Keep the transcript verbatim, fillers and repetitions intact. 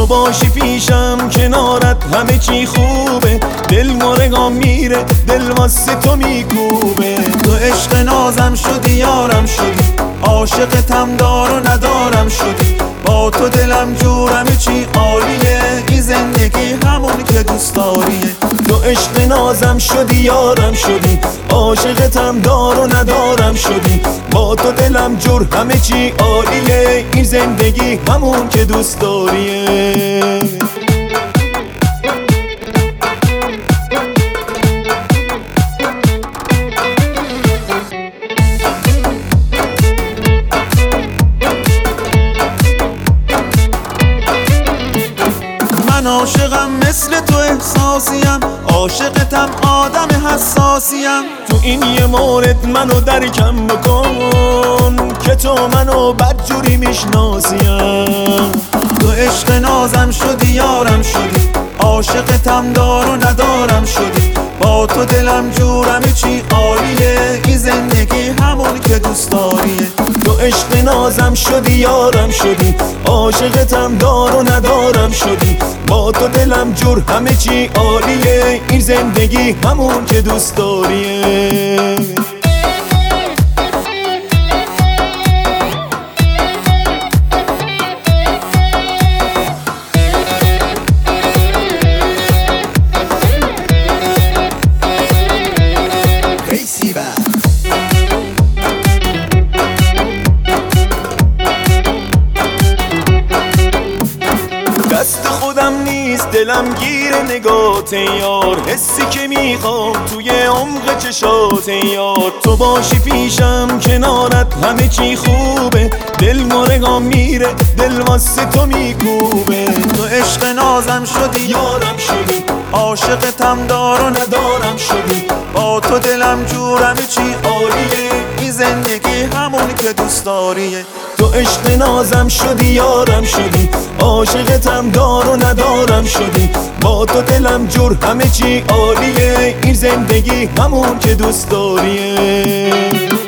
تو باشی پیشم کنارت همه چی خوبه، دل مارگام میره دل واسه تو میکوبه. تو عشق نازم شدی یارم شدی، عاشقتم دار و ندارم شدی. با تو دلم جورم چی عالیه، این زندگی همون که دوست داریه. تو عشق نازم شدی یارم شدی، عاشقتم دار و ندارم شدی. با تو دلم جور همه چی عالیه، این زندگی همون که دوست داریه. من عاشقم مثل تو احساسیم، عاشقتم آدم حساسیم. تو این یه مورد منو درکم بکن که تو منو بدجوری میشناسیم. تو عشق نازم شدی یارم شدی، عاشقتم دار و ندارم شدی. با تو دلم جورم چی عالیه، این زندگی همون که دوست داریه. تو عشق نازم شدی یارم شدی، عاشقتم دار و ندارم شدی. با تو دلم جور همه چی عالیه، این زندگی همون که دوست داریه. دست خودم نیست دلم گیر نگات یار، حسی که میخوام توی عمق چشات یار. تو باشی پیشم کنارت همه چی خوبه، دل مارگام میره دل واسه تو میکوبه. تو عشق نازم شدی یارم شدی، عاشقتم دار و ندارم شدی. با تو دلم جورم چی عالیه، این زندگی همون که دوست داریه. تو عشق نازم شدی یارم شدی، عاشقتم دار و ندارم شدی. با تو دلم جور همه چی عالیه، این زندگی همون که دوست داریه.